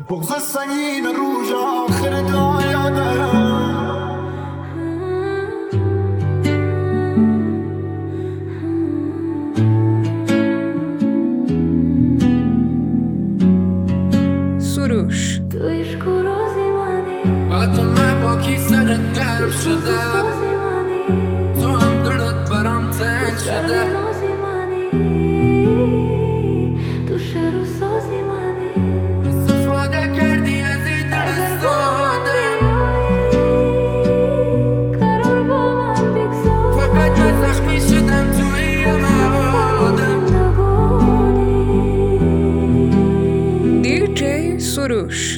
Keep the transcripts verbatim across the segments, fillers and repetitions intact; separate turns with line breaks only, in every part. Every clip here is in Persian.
بغض سنگین روز آخر دایاده
سروش
حتی من با کی سرت گرم شده تو هم دلت برام تنگ شده استفاده کردی از این دل ساده فقط من زخمی شدم توی یه موادم
دی جی سروش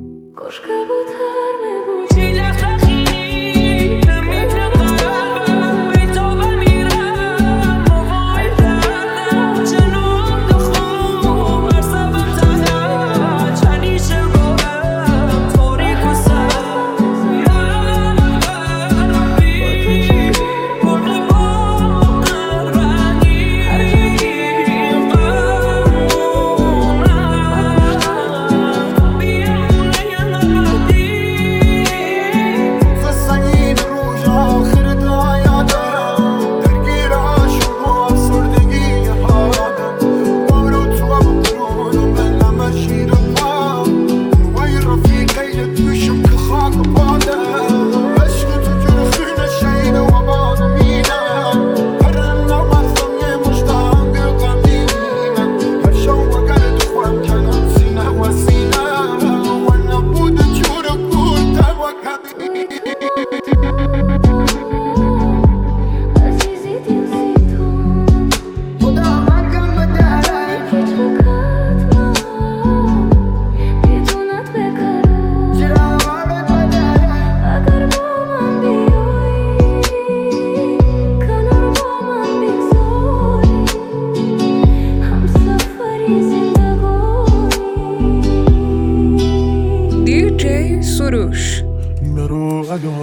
سروش
نرو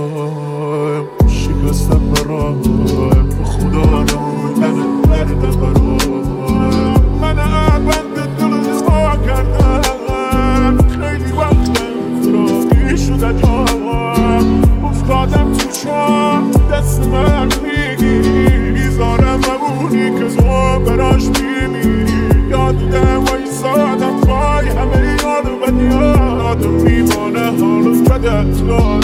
علام شکستم برام به خدا رو من درد برام من عبند دل ها کردم خیلی وقتم خرابی شده جام افتادم تو چام دست من میگی بیزارم مبونی که زمان براش میمیری یادم وایسادم پای همه یاد و بدیادم میمانه حالم بدت دار